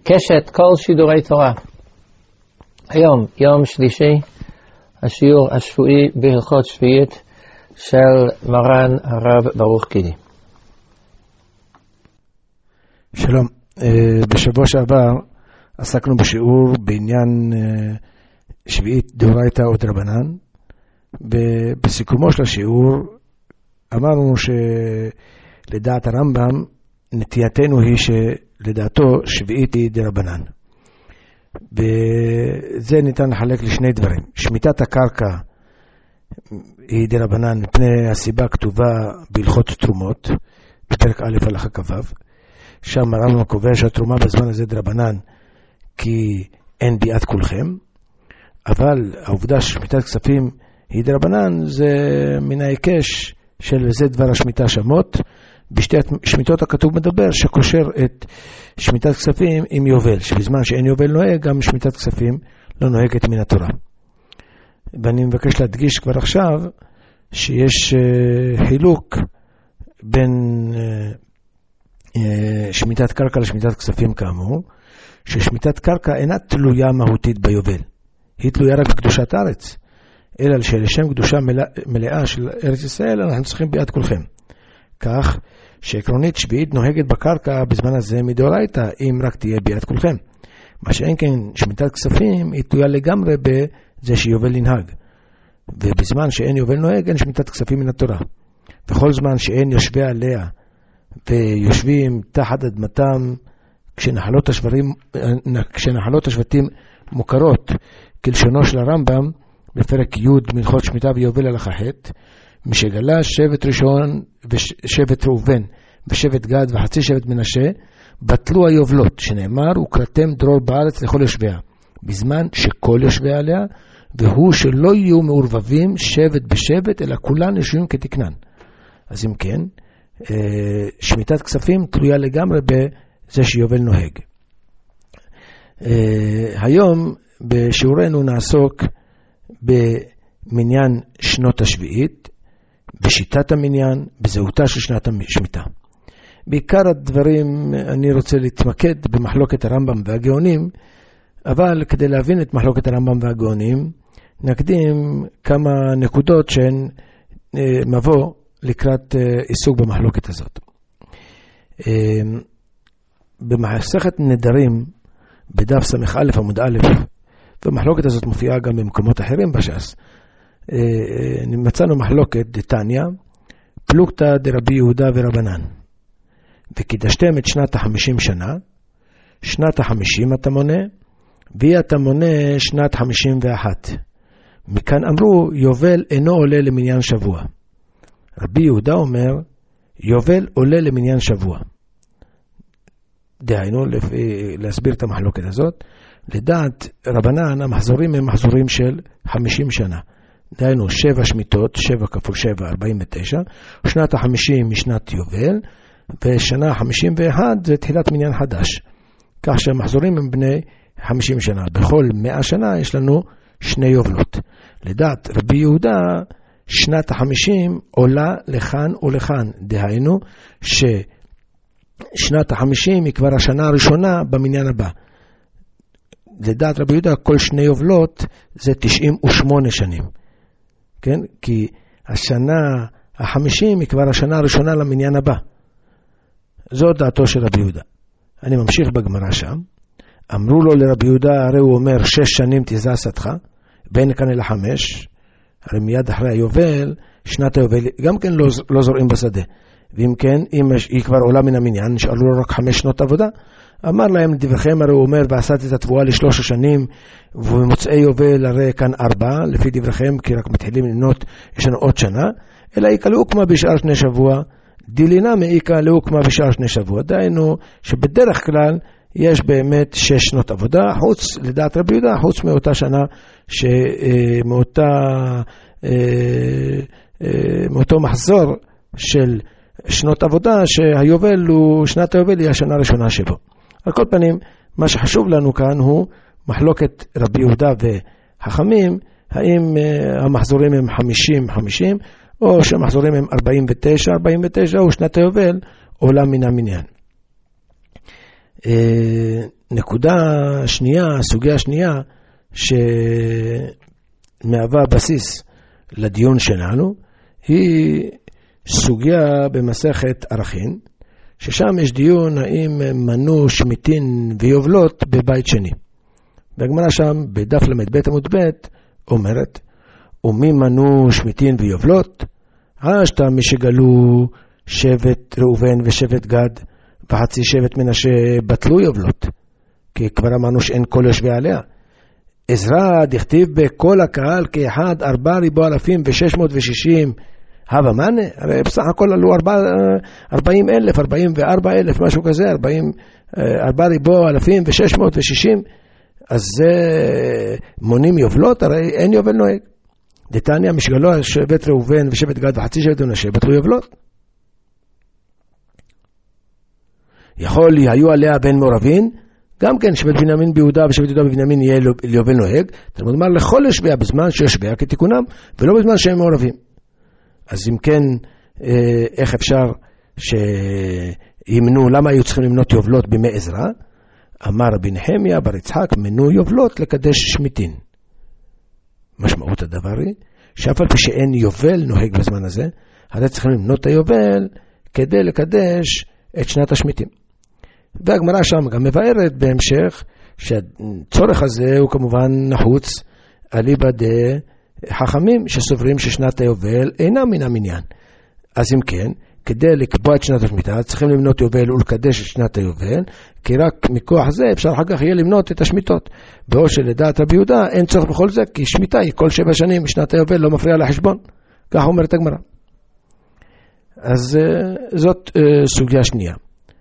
קשת כל שידורי תורה. היום, יום שלישי, השיעור השבועי בהלכות שביעית של מרן הרב ברוך קידי. שלום, בשבוע שעבר עסקנו בשיעור בעניין שביעית דאורייתא ודרבנן, ובסיכומו של השיעור אמרנו שלדעת הרמב"ם נטייתנו היא שלדעתו שביעית היא דרבנן. וזה ניתן לחלק לשני דברים. שמיטת הקרקע היא דרבנן מפני הסיבה הכתובה בהלכות תרומות בפרק א' הלכה כ"ו, שם הרמב"ם קובע שהתרומה בזמן הזה דרבנן כי אין ביאת כולכם, אבל העובדה ששמיטת כספים היא דרבנן זה מן ההיקש של זה דבר השמיטה שמות. בשתי שמיטות הכתוב מדבר שקושר את שמיטת כספים עם יובל, שבזמן שאין יובל נוהג גם שמיטת כספים לא נוהגת מן התורה. ואני מבקש להדגיש כבר עכשיו שיש חילוק בין שמיטת קרקע לשמיטת כספים כאמור, ששמיטת קרקע אינה תלויה מהותית ביובל, היא תלויה רק בקדושת הארץ, אלא שלשם קדושה מלאה של ארץ ישראל אנחנו צריכים ביאת כולכם. כך שעקרונית שביעית נוהגת בקרקע בזמן הזה מדאורייתא אם רק תהיה ביאת כולכם. מה שאין כן שמיטת כספים היא תלויה לגמרי בזה שיובל ינהג, ובזמן שאין יובל נוהג אין שמיטת כספים מן התורה. וכל זמן שאין יושבי עליה ויושבים תחת אדמתם כשנחלות השבטים מוכרות כלשונו של הרמב"ם בפרק י' מלכות שמיטה ויובל הלכה ח', משגלה שבט ראשון ושבט ראובן ושבט גד וחצי שבט מנשה בטלו היובלות, שנאמר וקראתם דרור בארץ לכל יושביה, בזמן שכל יושביה עליה, והוא שלא יהיו מעורבבים שבט בשבט אלא כולן יושבים כתקנן. אז אם כן שמיטת כספים תלויה לגמרי בזה שיובל נוהג. היום בשיעורנו נעסוק במניין שנות השביעית, בשיטת המניין, בזהותה של שנת השמיטה. בעיקר הדברים אני רוצה להתמקד במחלוקת הרמב"ם והגאונים, אבל כדי להבין את מחלוקת הרמב"ם והגאונים נקדים כמה נקודות שהן מבוא לקראת עיסוק במחלוקת הזאת. במסכת נדרים בדף ס"א עמוד א', והמחלוקת הזאת מופיעה גם במקומות אחרים בש"ס, מצאנו מחלוקת דתניא פלוגתא דרבי יהודה ורבנן, וקידשתם את שנת 50 שנה, שנת 50 אתה מונה, והיא אתה מונה שנת 51. מכאן אמרו יובל אינו עולה למניין שבוע. רבי יהודה אומר יובל עולה למניין שבוע. דהיינו להסביר את המחלוקת הזאת, לדעת רבנן המחזורים הם מחזורים של 50 שנה, דהיינו 7 שמיטות, 7 כפול 7 49, שנת ה-50 משנת יובל, ושנה 51 זה תחילת מניין חדש, כך שהמחזורים הם בני 50 שנה. בכל 100 שנה יש לנו 2 יובלות. לדעת רבי יהודה שנת ה-50 עולה לכאן ולכאן, דהיינו ששנת ה-50 היא כבר השנה הראשונה במניין הבא. לדעת רבי יהודה כל 2 יובלות זה 98 שנים, כן? כי השנה ה-50 היא כבר השנה הראשונה למניין הבא. זו דעתו של רבי יהודה. אני ממשיך בגמרא שם. אמרו לו לרבי יהודה, הרי הוא אומר 6 שנים תזע שדך, בין כאן אל 5, הרי מיד אחרי היובל, שנת היובל גם כן לא זורעים בשדה. ואם כן, אם היא כבר עולה מן המניין, נשאלו לו רק 5 שנות עבודה. אמר להם דבריכם, הרי הוא אומר ועשת את התבואה ל3 שנים, ובמוצאי יובל הרי כאן 4, לפי דבריכם, כי רק מתחילים למנות, יש לנו עוד שנה, אלא איקה לאוקמה בשאר 2 שבוע, דילינה מאיקה לאוקמה בשאר 2 שבוע. דהיינו שבדרך כלל יש באמת 6 שנות עבודה, חוץ, לדעת רבי יהודה, חוץ מאותה שנה, מאותו מחזור של שנות עבודה, שהיובל הוא, שנת היובל היא השנה הראשונה שלו. על כל פנים, מה שחשוב לנו כאן הוא מחלוקת רבי יהודה וחכמים, האם המחזורים הם 50-50, או שהמחזורים הם 49, או שנת היובל עולה מן המניין. נקודה שנייה, סוגיה שנייה, שמהווה בסיס לדיון שלנו, היא סוגיה במסכת ערכין, ששם יש דיון האם מנו שמיטין ויובלות בבית שני. והגמרא שם בדף למד עמוד ב' אומרת, ומי מנו שמיטין ויובלות? השתא משגלו שבט ראובן ושבט גד וחצי שבט מנשה בטלו יובלות, כי כבר אמרנו שאין כל יושבי עליה. עזרא דכתיב בכל הקהל כאחד 4,660 הווה מנה, הרי בסך הכל עלו 40,000, 44,000, משהו כזה, 4,660, אז זה מונים יובלות, הרי אין יובל נוהג. דתניא משגלו שבט ראובן ושבט גד וחצי שבט מנשה בטלו יובלות. יכול היו עליה בן מעורבין, גם כן שבט בנימין ביהודה ושבט יהודה בבנימין יהיה יובל נוהג. תלמוד אומר לכל יושביה בזמן שיושביה כתיקונם, ולא בזמן שהם מעורבים. אז אם כן, איך אפשר שימנו, למה היו צריכים למנות יובלות בימי עזרא? אמר רבי נחמיה בר יצחק, מנו יובלות לקדש שמיטין. משמעות הדבר היא, שאף על פי שאין יובל נוהג בזמן הזה, הרי צריכים למנות היובל כדי לקדש את שנת השמיטים. והגמרא שם גם מבארת בהמשך, שהצורך הזה הוא כמובן נחוץ אליבא חכמים שסוברים ששנת היובל אינה מן המניין. אז אם כן, כדי לקבוע את שנת השמיטה, צריכים למנות יובל ולקדש את שנת היובל, כי רק מכוח זה אפשר אחר כך יהיה למנות את השמיטות. בעוד שלדעת רבי יהודה אין צורך בכל זה, כי שמיטה היא כל 7 שנים, שנת היובל לא מפריע לחשבון. כך אומרת הגמרא. אז זאת סוגיה שנייה.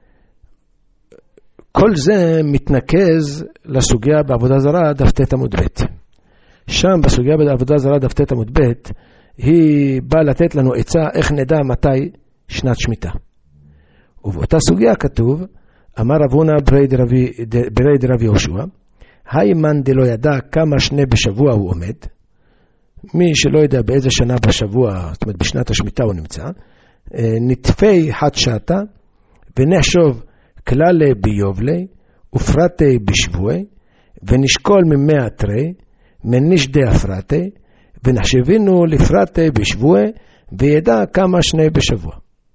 כל זה מתנקז לסוגיה בעבודה זרה דף ט עמוד ב'. שם בסוגיה בעבודה זרה דף ט עמוד ב' היא באה לתת לנו עצה איך נדע מתי שנת שמיטה. ובאותה סוגיה כתוב, אמר רב הונא ברי דרב יהושע, הימן דלא ידע כמה שני בשבוע הוא עומד, מי שלא יודע באיזה שנה בשבוע, זאת אומרת בשנת השמיטה הוא נמצא, נטפי חד שעתה, ונחשוב כללי ביובלי, ופרטי בשבועי, ונשקול ממאה תרי, מנישדי אפרטי, ונחשבינו לפרטי בשבועי, וידע כמה שני בשבוע.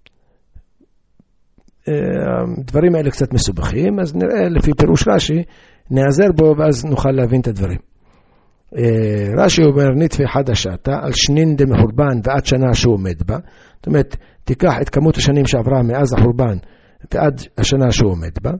הדברים האלה קצת מסובכים, אז נראה לפי פירוש רש"י, נעזר בו ואז נוכל להבין את הדברים. רש"י אומר, נטפי חד השעתה, על שנין דמחורבן ועד שנה שהוא עומד בה, זאת אומרת, תיקח את כמות השנים שעברה מאז החורבן, ועד השנה שהוא עומד בה,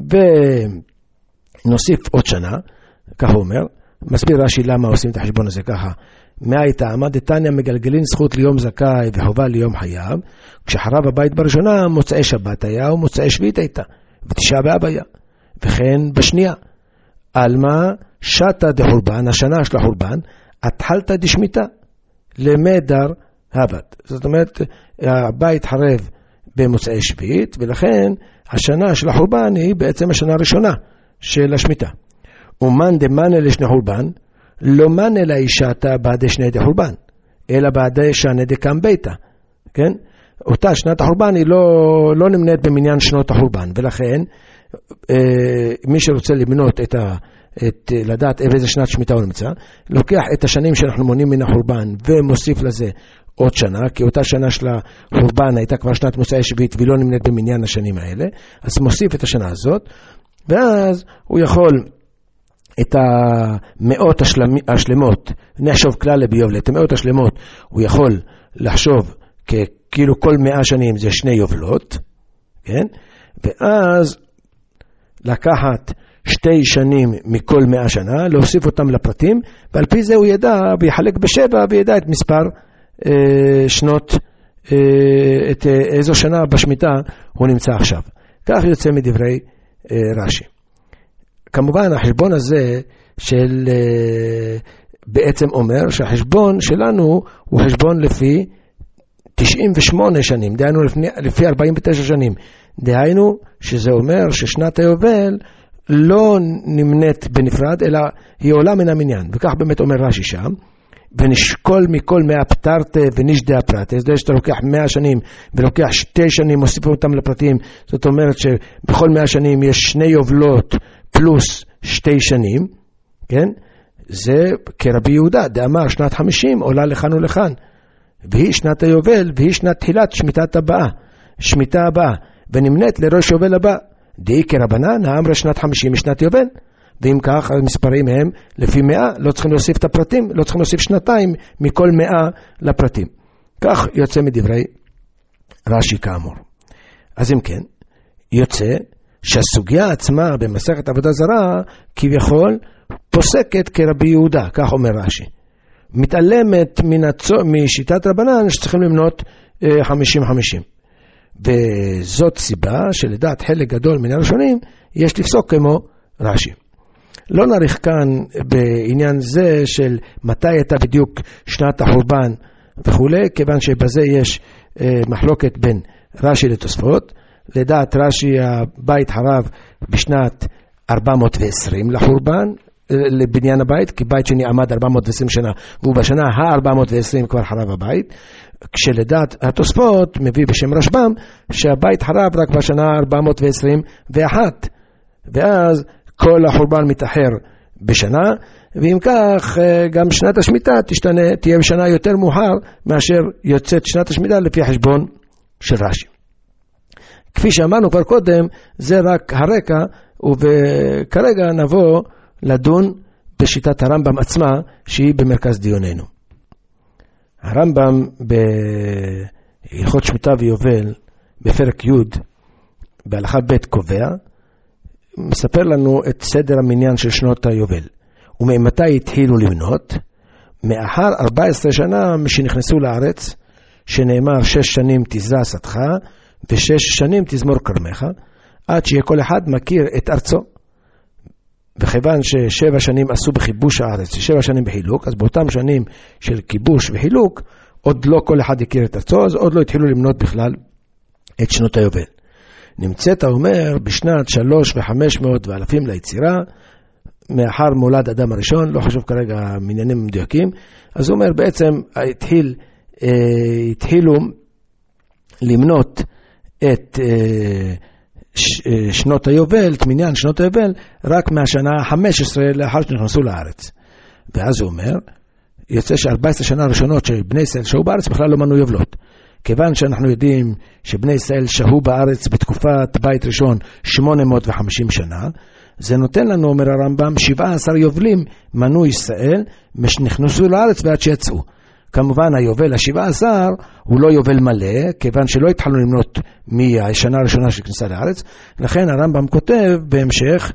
ונוסיף עוד שנה, כך הוא אומר, מסביר רש"י למה עושים את החשבון הזה ככה, מהייתה עמד דתניא מגלגלין זכות ליום זכאי וחובה ליום חייב, כשחרב הבית בראשונה מוצאי שבת היה ומוצאי שביעית הייתה, ותשעה באב היה, וכן בשנייה, אלמה שתה דחורבן, השנה של החורבן, התחלת דשמיטה, למדר הבד. זאת אומרת, הבית חרב במוצאי שביעית, ולכן השנה של החורבן היא בעצם השנה הראשונה של השמיטה. ומן דמנה לשני חורבן, לא מנה לאישתה בעדי שני דחורבן, אלא בעדי שנה דקם ביתה. כן? אותה שנת החורבן היא לא נמנית במניין שנות החורבן, ולכן מי שרוצה למנות לדעת איזה שנת שמיטה הוא נמצא, לוקח את השנים שאנחנו מונים מן החורבן ומוסיף לזה עוד שנה, כי אותה שנה של החורבן הייתה כבר שנת מוצאי שביעית והיא לא נמנית במניין השנים האלה, אז מוסיף את השנה הזאת, ואז הוא יכול את המאות השלמות, נחשוב כלל ביובלה, את המאות השלמות הוא יכול לחשוב כאילו כל 100 שנים זה 2 יובלות, כן? ואז לקחת 2 שנים מכל 100 שנה, להוסיף אותם לפרטים, ועל פי זה הוא ידע, ויחלק ב7, וידע את מספר שנות, את איזו שנה בשמיטה הוא נמצא עכשיו. כך יוצא מדברי רש"י. כמובן החשבון הזה בעצם אומר שהחשבון שלנו הוא חשבון לפי 98 שנים, דהיינו לפי 49 שנים. דהיינו שזה אומר ששנת היובל לא נמנית בנפרד, אלא היא עולה מן המניין. וכך באמת אומר רש"י שם, ונשקול מכל 100 פטרתה ונשדה הפרטה. זה שאתה לוקח 100 שנים ולוקח 2 שנים, מוסיפים אותם לפרטים. זאת אומרת שבכל 100 שנים יש 2 יובלות פלוס 2 שנים, כן? זה כרבי יהודה, דאמר שנת 50 עולה לכאן ולכאן, והיא שנת היובל, והיא שנת תחילת שמיטה הבאה, ונמנית לראש יובל הבא. דאי כרבנן, האמרה שנת 50 משנת יובל, ואם כך המספרים הם לפי 100, לא צריכים להוסיף את הפרטים, לא צריכים להוסיף 2 מכל 100 לפרטים. כך יוצא מדברי רש"י כאמור. אז אם כן, יוצא שהסוגיה עצמה במסכת עבודה זרה כביכול פוסקת כרבי יהודה, כך אומר רש"י. מתעלמת משיטת רבנן שצריכים למנות 50-50. וזאת סיבה שלדעת חלק גדול מן הראשונים יש לפסוק כמו רש"י. לא נאריך כאן בעניין זה של מתי הייתה בדיוק שנת החורבן וכו', כיוון שבזה יש מחלוקת בין רש"י לתוספות. לדעת רש"י הבית חרב בשנת 420 לחורבן, לבניין הבית, כי בית שני עמד 420 שנה, והוא בשנה ה-420 כבר חרב הבית, כשלדעת התוספות מביא בשם רשב"ם שהבית חרב רק בשנה 421, ואז כל החורבן מתאחר בשנה, ואם כך גם שנת השמיטה תהיה בשנה יותר מאוחר מאשר יוצאת שנת השמיטה לפי החשבון של רש"י. כפי שאמרנו כבר קודם, זה רק הרקע, וכרגע נבוא לדון בשיטת הרמב"ם עצמה שהיא במרכז דיוננו. הרמב"ם בהלכות שמיטה ויובל בפרק י' בהלכה ב' קובע, מספר לנו את סדר המניין של שנות היובל. וממתי התחילו למנות? מאחר 14 שנה משנכנסו לארץ, שנאמר 6 שנים תזרע שדך ו6 שנים תזמור כרמך, עד שיהיה כל אחד מכיר את ארצו. וכיוון ש7 שנים עשו בכיבוש הארץ, 7 שנים בחילוק, אז באותם שנים של כיבוש וחילוק, עוד לא כל אחד הכיר את ארצו, אז עוד לא התחילו למנות בכלל את שנות היובל. נמצאת אומר בשנת 3,500 ואלפים ליצירה, מאחר מולד אדם הראשון, לא חשוב כרגע מעניינים מדויקים, אז הוא אומר בעצם התחילו למנות את שנות היובל, את מניין שנות היובל, רק מהשנה ה-15 לאחר שנכנסו לארץ. ואז הוא אומר, יוצא ש14 שנה הראשונות שבני ישראל שהו בארץ בכלל לא מנו יובלות. כיוון שאנחנו יודעים שבני ישראל שהו בארץ בתקופת בית ראשון 850 שנה, זה נותן לנו, אומר הרמב"ם, 17 יובלים מנו ישראל משנכנסו לארץ ועד שיצאו. כמובן היובל ה-17 הוא לא יובל מלא, כיוון שלא התחלנו למנות מהשנה הראשונה של כניסה לארץ. לכן הרמב"ם כותב בהמשך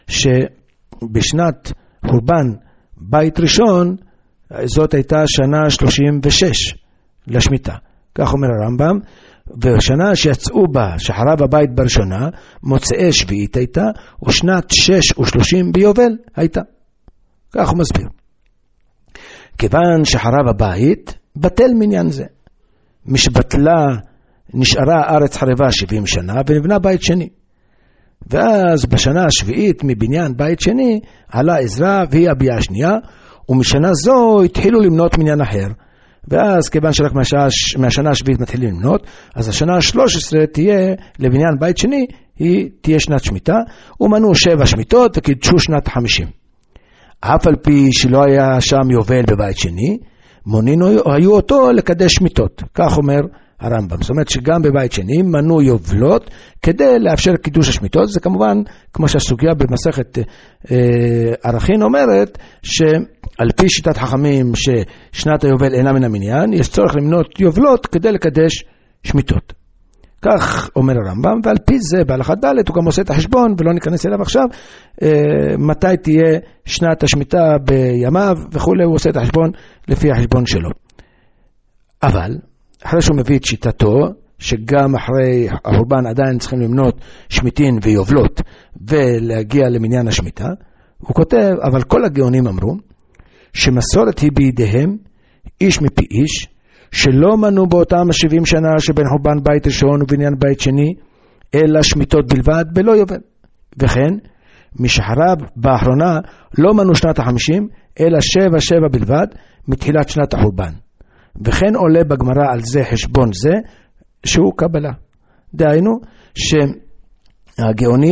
שבשנת חורבן בית ראשון, זאת הייתה שנה 36 לשמיטה. כך אומר הרמב"ם, והשנה שיצאו בה, שחרב הבית בראשונה, מוצאי שביעית הייתה, ושנת 6 ביובל הייתה. כך הוא מסביר. כיוון שחרב הבית, בטל מניין זה. משבטלה, נשארה הארץ חרבה 70 שנה, ונבנה בית שני. ואז בשנה השביעית מבניין בית שני, עלה עזרא והיא הביאה השנייה, ומשנה זו התחילו למנות מניין אחר. ואז כיוון שרק מהשנה השביעית מתחילים למנות, אז השנה ה-13 תהיה לבניין בית שני, היא תהיה שנת שמיטה, ומנו 7 שמיטות וקידשו שנת 50. אף על פי שלא היה שם יובל בבית שני, מונינו היו אותו לקדש שמיטות. כך אומר הרמב"ם. זאת אומרת שגם בבית שני מנו יובלות כדי לאפשר קידוש השמיטות. זה כמובן, כמו שהסוגיה במסכת ערכין אומרת, שעל פי שיטת חכמים ששנת היובל אינה מן המניין, יש צורך למנות יובלות כדי לקדש שמיטות. כך אומר הרמב"ם, ועל פי זה בהלכה ד' הוא גם עושה את החשבון, ולא ניכנס אליו עכשיו, מתי תהיה שנת השמיטה בימיו וכו', הוא עושה את החשבון לפי החשבון שלו. אבל אחרי שהוא מביא את שיטתו, שגם אחרי החורבן עדיין צריכים למנות שמיטין ויובלות ולהגיע למניין השמיטה, הוא כותב, אבל כל הגאונים אמרו שמסורת היא בידיהם, איש מפי איש, שלא מנו באותם 70 שנה שבין חורבן בית ראשון ובניין בית שני, אלא שמיטות בלבד בלא יובל. וכן, משחרב באחרונה לא מנו שנת ה-50, אלא 7 בלבד מתחילת שנת החורבן. וכן עולה בגמרא על זה חשבון זה, שהוא קבלה. דהיינו, שהגאונים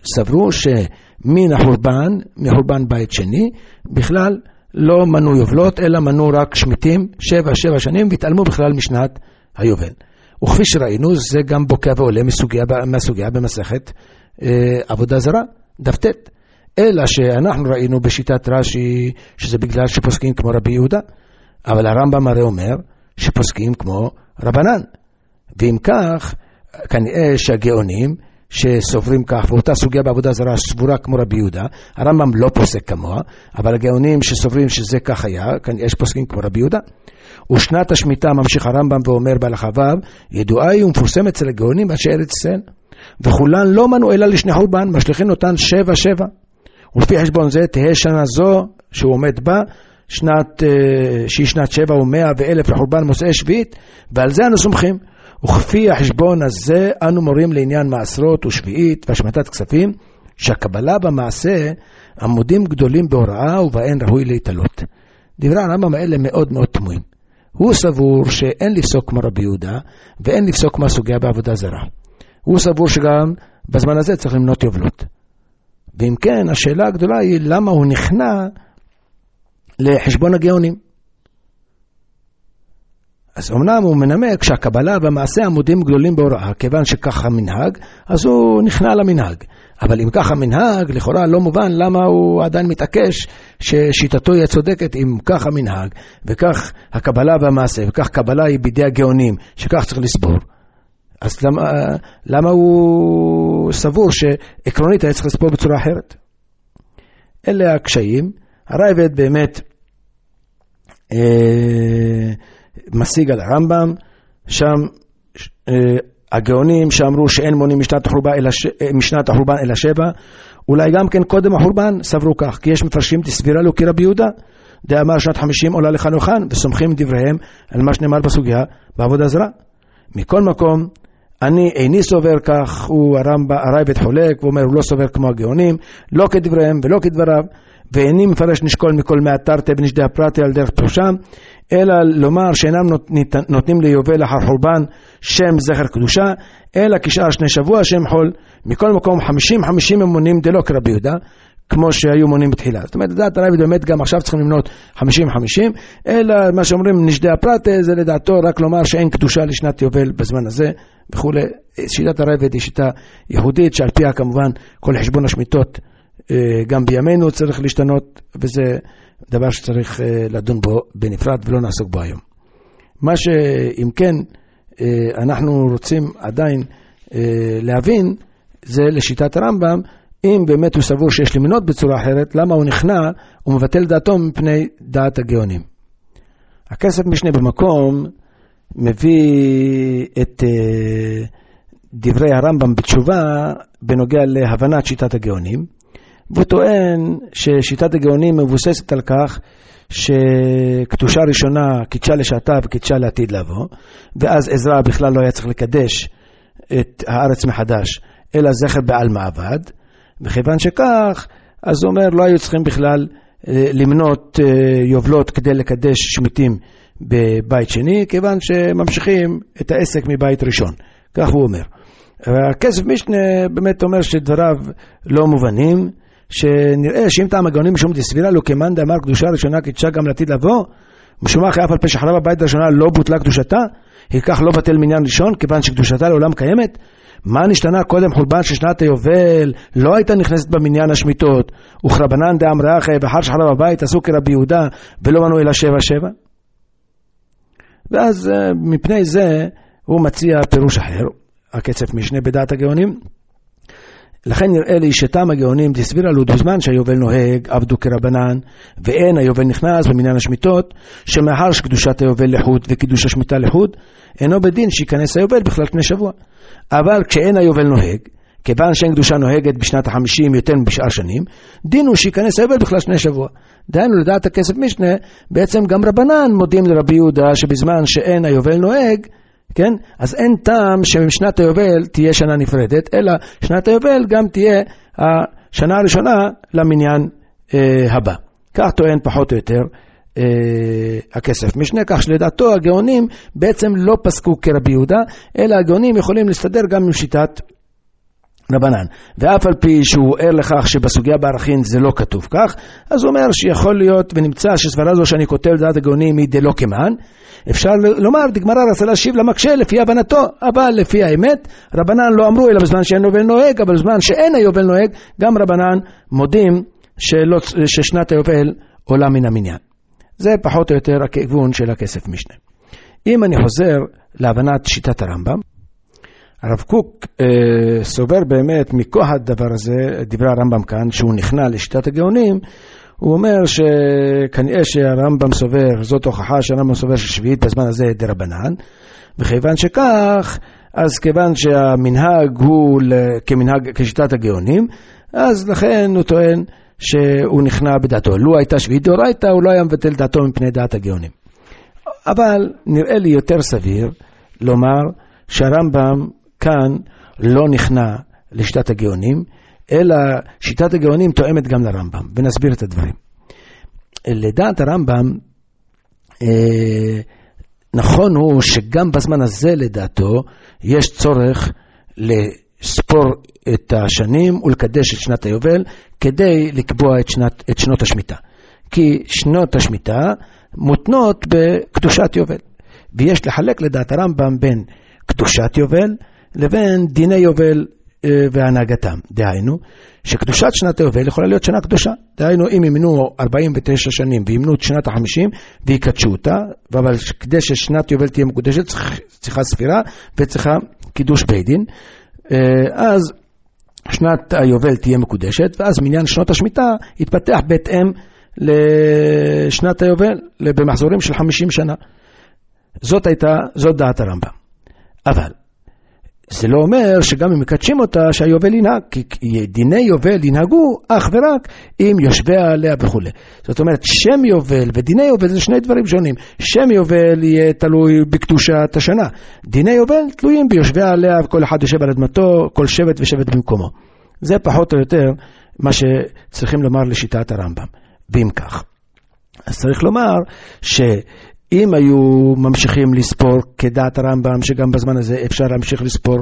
סברו שמן החורבן, מחורבן בית שני, בכלל לא מנו יובלות, אלא מנו רק שמיטים 7 שנים, והתעלמו בכלל משנת היובל. וכפי שראינו, זה גם בוקע ועולה מהסוגיה במסכת עבודה זרה, דף ט'. אלא שאנחנו ראינו בשיטת רש"י, שזה בגלל שפוסקים כמו רבי יהודה, אבל הרמב"ם הרי אומר שפוסקים כמו רבנן. ואם כך, כנראה שהגאונים שסוברים כך, ואותה סוגיה בעבודה זרה סבורה כמו רבי יהודה, הרמב"ם לא פוסק כמוה, אבל הגאונים שסוברים שזה כך היה, כנראה שפוסקים כמו רבי יהודה. ושנת השמיטה ממשיך הרמב"ם ואומר בהלכה ו', ידועה היא ומפורסמת אצל הגאונים באשר ארץ ישראל, וכולן לא מנו אלא לשני חורבן, משליכין אותן 7. ולפי חשבון זה תהיה שנה זו שהוא עומד בה, שהיא שנת 7 ו100 ו1000 לחורבן מוצאי שביעית, ועל זה אנו סומכים. וכפי החשבון הזה אנו מורים לעניין מעשרות ושביעית והשמטת כספים, שהקבלה במעשה עמודים גדולים בהוראה ובהן ראוי להתעלות. דברי הרמב"ם האלה מאוד מאוד תמוהים. הוא סבור שאין לפסוק כמו רבי יהודה ואין לפסוק כמו הסוגיה בעבודה זרה. הוא סבור שגם בזמן הזה צריך למנות יובלות. ואם כן, השאלה הגדולה היא למה הוא נכנע לחשבון הגאונים. אז אמנם הוא מנמק שהקבלה והמעשה עמודים גדולים בהוראה, כיוון שככה המנהג, אז הוא נכנע למנהג. אבל אם ככה המנהג, לכאורה לא מובן למה הוא עדיין מתעקש ששיטתו היא צודקת, אם ככה המנהג, וכך הקבלה והמעשה, וכך קבלה היא בידי הגאונים, שכך צריך לסבור. אז למה הוא סבור שעקרונית היה צריך לסבור בצורה אחרת? אלה הקשיים. הרייבד באמת משיג על הרמב"ם, שם הגאונים שאמרו שאין מונים משנת החורבן אלא 7, אולי גם כן קודם החורבן סברו כך, כי יש מפרשים תסבירה לו כרבי יהודה, דאמר שנת 50 עולה לכאן וכאן, וסומכים דבריהם על מה שנאמר בסוגיה בעבודה זרה. מכל מקום, אני איני סובר כך, הוא הרייבד חולק, ואומר הוא לא סובר כמו הגאונים, לא כדבריהם ולא כדבריו, ואיני מפרש נשקול מכל מהתרתי בנשדי הפרטי על דרך פרושם, אלא לומר שאינם נותנים ליובל אחר חורבן שם זכר קדושה, אלא כשאר 2 שבוע שם חול. מכל מקום 50 מונים דלא כרבי יהודה, כמו שהיו מונים בתחילה. זאת אומרת, לדעת הרייבד באמת גם עכשיו צריכים למנות 50, אלא מה שאומרים נשדי הפרטי זה לדעתו רק לומר שאין קדושה לשנת יובל בזמן הזה וכו'. שיטת הרייבד היא שיטה יהודית שעל פיה כמובן כל חשבון השמיטות גם בימינו צריך להשתנות, וזה דבר שצריך לדון בו בנפרד ולא נעסוק בו היום. מה שאם כן אנחנו רוצים עדיין להבין, זה לשיטת הרמב"ם, אם באמת הוא סבור שיש למנות בצורה אחרת, למה הוא נכנע ומבטל דעתו מפני דעת הגאונים. הכסף משנה במקום מביא את דברי הרמב"ם בתשובה בנוגע להבנת שיטת הגאונים, והוא טוען ששיטת הגאונים מבוססת על כך שקדושה ראשונה קידשה לשעתה וקידשה לעתיד לבוא, ואז עזרא בכלל לא היה צריך לקדש את הארץ מחדש, אלא זכר בעל מעבד, וכיוון שכך, אז הוא אומר לא היו צריכים בכלל למנות יובלות כדי לקדש שמיטים בבית שני, כיוון שממשיכים את העסק מבית ראשון, כך הוא אומר. הכסף משנה באמת אומר שדבריו לא מובנים, שנראה שאם טעם הגאונים משום דסבירה לו כמאן דאמר קדושה ראשונה קידשה גם לעתיד לבוא, משום מה אף על פי שחרב הבית הראשונה לא בוטלה קדושתה, היא כך לא בטל מניין ראשון, כיוון שקדושתה לעולם קיימת. מה נשתנה קודם חורבן ששנת היובל לא הייתה נכנסת במניין השמיטות, וכרבנן דאמר אחי ואחר שחרב הבית עשו כרבי יהודה ולא מנו אלא 7. ואז מפני זה הוא מציע פירוש אחר, הקצף משנה בדעת הגאונים. לכן נראה לי שטעם הגאונים תסביר עלו בזמן שהיובל נוהג עבדו כרבנן, ואין היובל נכנס במניין השמיטות, שמאחר שקדושת היובל לחוד וקידוש השמיטה לחוד, אינו בדין שיכנס היובל בכלל 2 שבוע. אבל כשאין היובל נוהג, כיוון שאין קדושה נוהגת בשנת 50 יותר מבשאר שנים, דינו שיכנס היובל בכלל 2 שבוע. דהיינו לדעת הכסף משנה, בעצם גם רבנן מודים לרבי יהודה שבזמן שאין היובל נוהג, כן? אז אין טעם שמשנת היובל תהיה שנה נפרדת, אלא שנת היובל גם תהיה השנה הראשונה למניין הבא. כך טוען פחות או יותר הכסף משנה, כך שלדעתו הגאונים בעצם לא פסקו כרבי יהודה, אלא הגאונים יכולים להסתדר גם עם שיטת רבנן, ואף על פי שהוא ער לכך שבסוגיה בערכין זה לא כתוב כך, אז הוא אומר שיכול להיות ונמצא שסברה זו שאני כותב לדעת הגאונים היא דלא כמן. אפשר לומר, דגמרא רצה להשיב למקשה לפי הבנתו, אבל לפי האמת רבנן לא אמרו אלא בזמן שאין יובל נוהג, אבל בזמן שאין היובל נוהג גם רבנן מודים ששנת היובל עולה מן המניין. זה פחות או יותר הכיוון של הכסף משנה. אם אני חוזר להבנת שיטת הרמב"ם, הרב קוק סובר באמת מכוח הדבר הזה, דברי הרמב"ם כאן, שהוא נכנע לשיטת הגאונים, הוא אומר שכנראה שהרמב"ם סובר, זאת הוכחה שהרמב"ם סובר ששביעית בזמן הזה דרבנן, וכיוון שכך, אז כיוון שהמנהג הוא כמנהג כשיטת הגאונים, אז לכן הוא טוען שהוא נכנע בדעתו. לו הייתה שביעית דאורייתא, הוא לא היה מבטל דעתו מפני דעת הגאונים. אבל נראה לי יותר סביר לומר שהרמב"ם כאן לא נכנע לשיטת הגאונים, אלא שיטת הגאונים תואמת גם לרמב"ם, ונסביר את הדברים. לדעת הרמב"ם, נכון הוא שגם בזמן הזה לדעתו יש צורך לספור את השנים ולקדש את שנת היובל כדי לקבוע את שנות השמיטה. כי שנות השמיטה מותנות בקדושת יובל, ויש לחלק לדעת הרמב"ם בין קדושת יובל לבין דיני יובל והנהגתם. דהיינו, שקדושת שנת היובל יכולה להיות שנה קדושה. דהיינו, אם ימנו 49 שנים וימנו את שנת ה-50 ויקדשו אותה, אבל כדי ששנת יובל תהיה מקודשת צריכה ספירה וצריכה קידוש בית דין, אז שנת היובל תהיה מקודשת, ואז מניין שנות השמיטה יתפתח בהתאם לשנת היובל במחזורים של 50 שנה. זאת דעת הרמב"ם. אבל זה לא אומר שגם אם מקדשים אותה שהיובל ינהג, כי דיני יובל ינהגו אך ורק אם יושביה עליה וכו'. זאת אומרת, שם יובל ודיני יובל זה שני דברים שונים. שם יובל יהיה תלוי בקדושת השנה. דיני יובל תלויים ביושביה עליה, וכל אחד יושב על אדמתו, כל שבט ושבט במקומו. זה פחות או יותר מה שצריכים לומר לשיטת הרמב"ם. ואם כך, אז צריך לומר אם היו ממשיכים לספור כדעת הרמב"ם, שגם בזמן הזה אפשר להמשיך לספור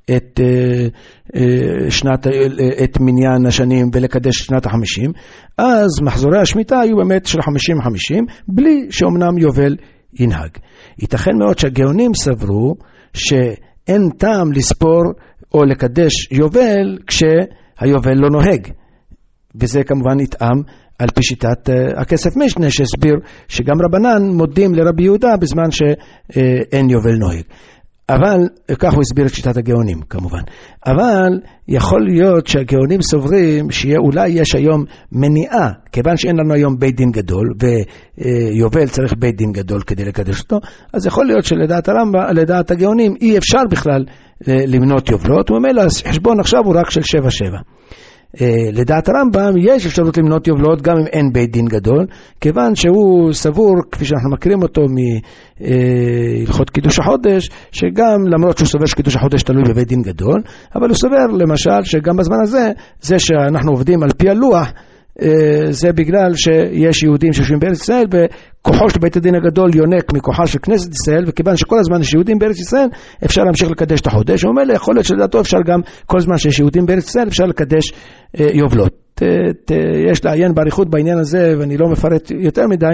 את מניין השנים ולקדש שנת ה-50, אז מחזורי השמיטה היו באמת של 50-50, בלי שאומנם יובל ינהג. ייתכן מאוד שהגאונים סברו שאין טעם לספור או לקדש יובל כשהיובל לא נוהג, וזה כמובן יתאם על פי שיטת הכסף משנה, שהסביר שגם רבנן מודים לרבי יהודה בזמן שאין יובל נוהג. אבל, כך הוא הסביר את שיטת הגאונים כמובן. אבל יכול להיות שהגאונים סוברים שאולי יש היום מניעה, כיוון שאין לנו היום בית דין גדול, ויובל צריך בית דין גדול כדי לקדש אותו, אז יכול להיות שלדעת הרמב"ם, לדעת הגאונים, אי אפשר בכלל למנות יובלות, וממילא חשבון עכשיו הוא רק של 7-7. לדעת הרמב"ם יש אפשרות למנות יובלות גם אם אין בית דין גדול, כיוון שהוא סבור, כפי שאנחנו מכירים אותו מהלכות קידוש החודש, שגם למרות שהוא סובר שקידוש החודש תלוי בבית דין גדול, אבל הוא סובר למשל שגם בזמן הזה, זה שאנחנו עובדים על פי הלוח, זה בגלל שיש יהודים שיושבים בארץ ישראל, וכוחו של בית הדין הגדול יונק מכוחה של כנסת ישראל, וכיוון שכל הזמן יש יהודים בארץ ישראל, אפשר להמשיך לקדש את החודש. הוא אומר לי, יכול להיות שלדעתו אפשר גם כל זמן שיש יהודים בארץ ישראל, אפשר לקדש יובלות. יש לעיין בעריכות בעניין הזה, ואני לא מפרט יותר מדי,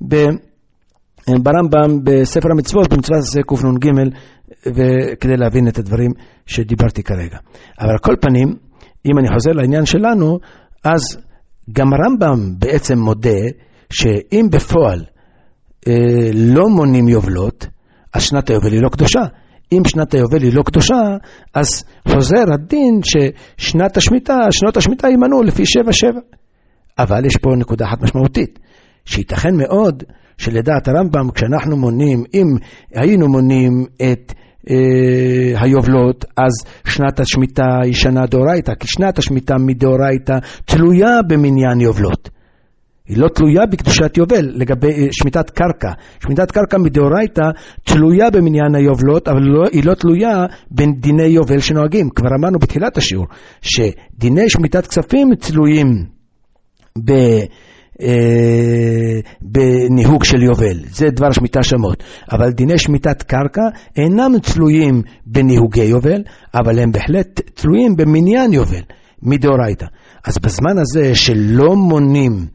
ברמב"ם בספר המצוות, במצוות עשה קנ"ג, וכדי להבין את הדברים שדיברתי כרגע. אבל על כל פנים, אם אני חוזר לעניין שלנו, אז גם הרמב"ם בעצם מודה שאם בפועל לא מונים יובלות, אז שנת היובל היא לא קדושה. אם שנת היובל היא לא קדושה, אז חוזר הדין ששנות השמיטה יימנו לפי 7-7. אבל יש פה נקודה אחת משמעותית, שייתכן מאוד שלדעת הרמב"ם, כשאנחנו מונים, אם היינו מונים את היובלות, אז שנת השמיטה היא שנה דאורייתא, כי שנת השמיטה מדאורייתא תלויה במניין יובלות. היא לא תלויה בקדושת יובל. לגבי שמיטת קרקע, שמיטת קרקע מדאורייתא תלויה במניין היובלות, אבל היא לא תלויה בין דיני יובל שנוהגים. כבר אמרנו בתחילת השיעור שדיני שמיטת כספים תלויים בניהוג של יובל, זה דבר שמיטה שמות. אבל דיני שמיטת קרקע אינם תלויים בניהוגי יובל, אבל הם בהחלט תלויים במניין יובל, מדאורייתא. אז בזמן הזה שלא מונים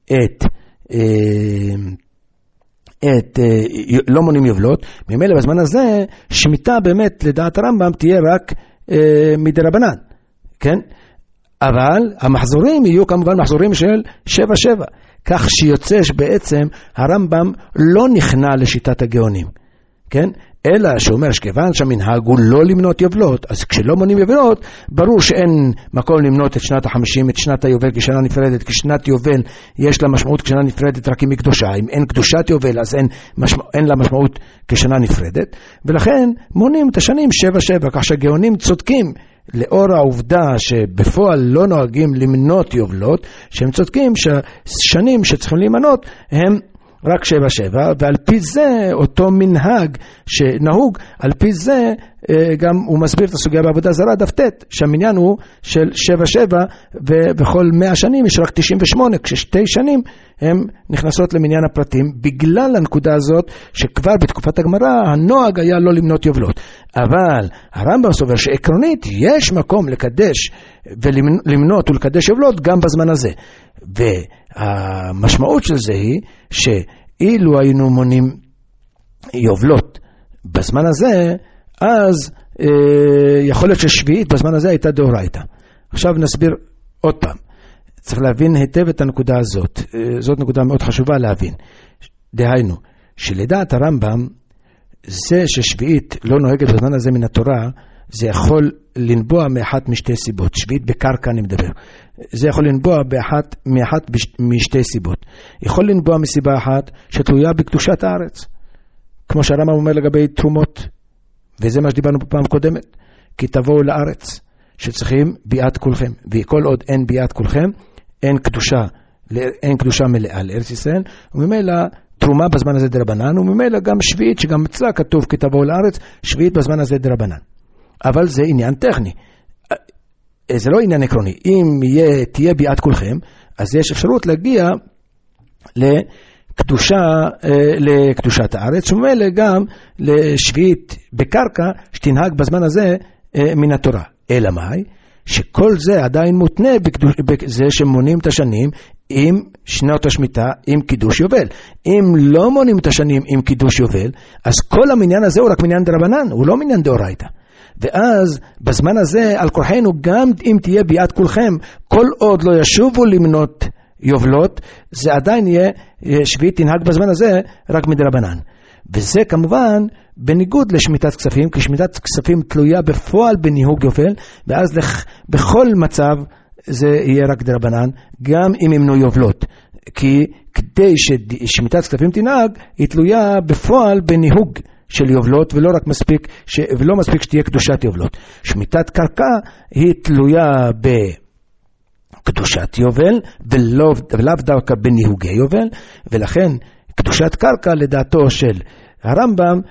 לא מונים יובלות, ממילא בזמן הזה שמיטה באמת לדעת הרמב"ם תהיה רק מדרבנן, כן? אבל המחזורים יהיו כמובן מחזורים של 7-7, כך שיוצא שבעצם הרמב"ם לא נכנע לשיטת הגאונים, כן? אלא שאומר שכיוון שהמנהג הוא לא למנות יובלות, אז כשלא מונים יובלות, ברור שאין מקום למנות את שנת ה-50, את שנת היובל כשנה נפרדת, כי שנת יובל יש לה משמעות כשנה נפרדת רק עם קדושה, אם אין קדושת יובל אז אין לה משמעות כשנה נפרדת, ולכן מונים את השנים 7-7, כך שהגאונים צודקים, לאור העובדה שבפועל לא נוהגים למנות יובלות, שהם צודקים שהשנים שצריכים להימנות הם רק 7-7, ועל פי זה אותו מנהג שנהוג, על פי זה גם הוא מסביר את הסוגיה בעבודה זרה דף ט', שהמניין הוא של 7-7, ובכל 100 שנים יש רק 98, כששתי שנים הם נכנסות למניין הפרטים, בגלל הנקודה הזאת שכבר בתקופת הגמרא הנוהג היה לא למנות יובלות. אבל הרמב"ם סובר שעקרונית יש מקום לקדש ולמנות ולקדש יובלות גם בזמן הזה. והמשמעות של זה היא שאילו היינו מונים יובלות בזמן הזה, אז יכול להיות ששביעית בזמן הזה הייתה דאורייתא. עכשיו נסביר עוד פעם. צריך להבין היטב את הנקודה הזאת. זאת נקודה מאוד חשובה להבין. דהיינו, שלדעת הרמב"ם, זה ששביעית לא נוהגת בזמן הזה מן התורה, זה יכול לנבוע מאחת משתי סיבות. שביעית בקרקע אני מדבר. זה יכול לנבוע מאחת משתי סיבות. יכול לנבוע מסיבה אחת שתלויה בקדושת הארץ. כמו שהרמב"ם אומר לגבי תרומות. וזה מה שדיברנו בפעם קודמת. כי תבואו לארץ שצריכים ביאת כולכם. וכל עוד אין ביאת כולכם, אין קדושה מלאה לארץ ישראל. וממילא תרומה בזמן הזה דרבנן. וממילא גם שביעית שגם אצלה כתוב כי תבואו לארץ, שביעית בזמן הזה דרבנן. אבל זה עניין טכני. זה לא עניין עקרוני. אם תהיה ביאת כולכם, אז יש אפשרות להגיע לקדושת הארץ, וממילא גם לשביעית בקרקע שתנהג בזמן הזה מן התורה. אלא מאי? שכל זה עדיין מותנה בזה שמונים את השנים עם שנות השמיטה, עם קידוש יובל. אם לא מונים את השנים עם קידוש יובל, אז כל המניין הזה הוא רק מניין דרבנן, הוא לא מניין דאורייתא. ואז בזמן הזה על כורחנו גם אם תהיה ביאת כולכם, כל עוד לא ישובו למנות יובלות, זה עדיין יהיה שביעית תנהג בזמן הזה רק מדרבנן. וזה כמובן בניגוד לשמיטת כספים, כי שמיטת כספים תלויה בפועל בניהוג יובל, ואז בכל מצב זה יהיה רק דרבנן, גם אם ימנו יובלות. כי כדי ששמיטת כספים תנהג, היא תלויה בפועל בניהוג של יובלות, ולא מספיק שתהיה קדושת יובלות. שמיטת קרקע היא תלויה בקדושת יובל, ולאו דווקא בניהוגי יובל, ולכן קדושת קרקע לדעתו של הרמב"ם,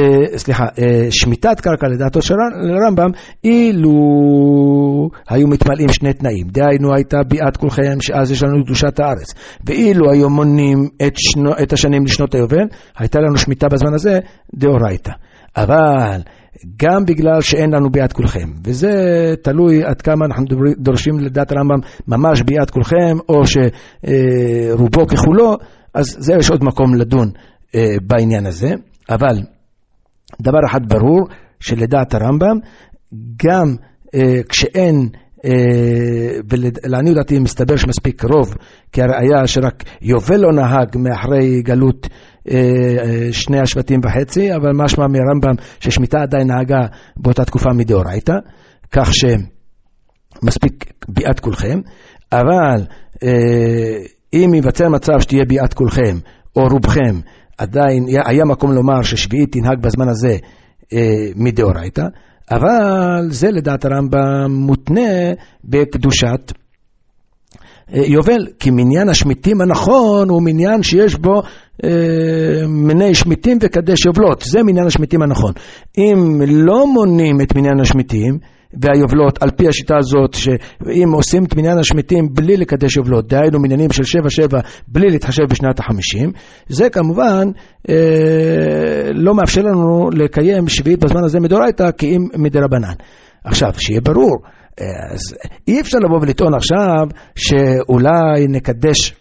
שמיטת קרקע לדעתו של הרמב"ם, אילו היו מתמלאים שני תנאים. דהיינו הייתה ביאת כולכם, שאז יש לנו קדושת הארץ. ואילו היו מונים את השנים לשנות היובל, הייתה לנו שמיטה בזמן הזה, דאורייתא. אבל גם בגלל שאין לנו ביאת כולכם, וזה תלוי עד כמה אנחנו דורשים לדעת הרמב"ם ממש ביאת כולכם, או שרובו ככולו, אז זה יש עוד מקום לדון בעניין הזה. אבל דבר אחד ברור, שלדעת הרמב"ם, גם כשאין, ולעניות דעתי מסתבר שמספיק רוב, כי הראיה שרק יובל לא נהג מאחרי גלות 2.5 שבטים, אבל משמע מהרמב"ם ששמיטה עדיין נהגה באותה תקופה מדאורייתא, כך שמספיק ביאת כולכם. אבל אם ייווצר מצב שתהיה ביאת כולכם או רובכם, עדיין היה מקום לומר ששביעית תנהג בזמן הזה מדאורייתא, אבל זה לדעת הרמב"ם מותנה בקדושת יובל, כי מניין השמיטים הנכון הוא מניין שיש בו מיני שמיטים וקדש יובלות, זה מניין השמיטים הנכון. אם לא מונים את מניין השמיטים, והיובלות, על פי השיטה הזאת, שאם עושים את מניין השמיטים בלי לקדש יובלות, דהיינו מניינים של 7-7 בלי להתחשב בשנת ה-50, זה כמובן לא מאפשר לנו לקיים שביעית בזמן הזה מדאורייתא, כי אם מדרבנן. עכשיו, שיהיה ברור, אז אי אפשר לבוא ולטעון עכשיו שאולי נקדש,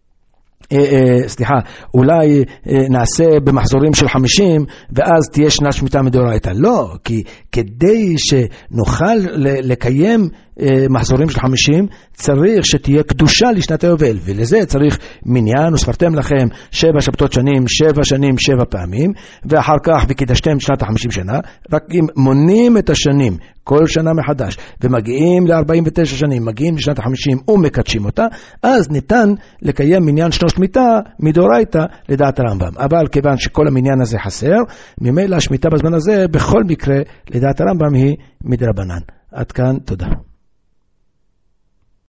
אולי נעשה במחזורים של 50 ואז תהיה שנת שמיטה מדאורייתא. לא, כי כדי שנוכל לקיים מחזורים של 50 צריך שתהיה קדושה לשנת היובל, ולזה צריך מניין, וספרתם לכם 7 שבתות שנים, 7 שנים 7 פעמים, ואחר כך וקידשתם שנת ה-50 שנה. רק אם מונים את השנים כל שנה מחדש ומגיעים ל-49 שנים, מגיעים לשנת ה-50 ומקדשים אותה, אז ניתן לקיים מניין שנות שמיטה מדאורייתא לדעת הרמב"ם. אבל כיוון שכל המניין הזה חסר, ממילא השמיטה בזמן הזה בכל מקרה לדעת הרמב"ם היא מדרבנן. עד כאן, תודה.